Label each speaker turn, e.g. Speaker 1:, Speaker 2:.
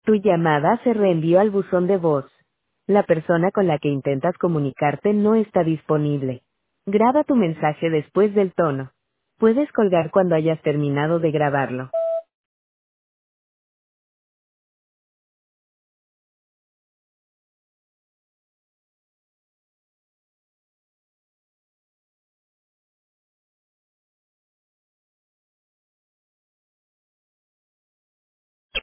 Speaker 1: Tu llamada se reenvió al buzón de voz. La persona con la que intentas comunicarte no está disponible. Graba tu mensaje después del tono. Puedes colgar cuando hayas terminado de grabarlo.